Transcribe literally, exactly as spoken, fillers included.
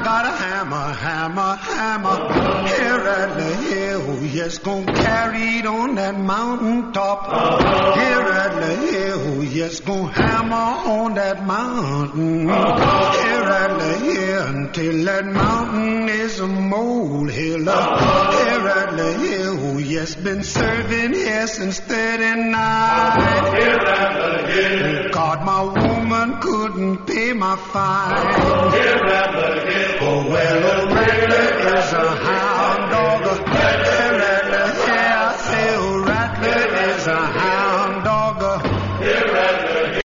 got a hammer, hammer, hammer. Here at the hill, yes, gonna carry it on that mountain top. Here at the hill, yes, gonna hammer on that mountain. Here at the hill, until that mountain is a molehill. Here at the hill, yes, been serving here since thirty-nine. Here at the hill, God, my woman couldn't pay my fine. here at the hill.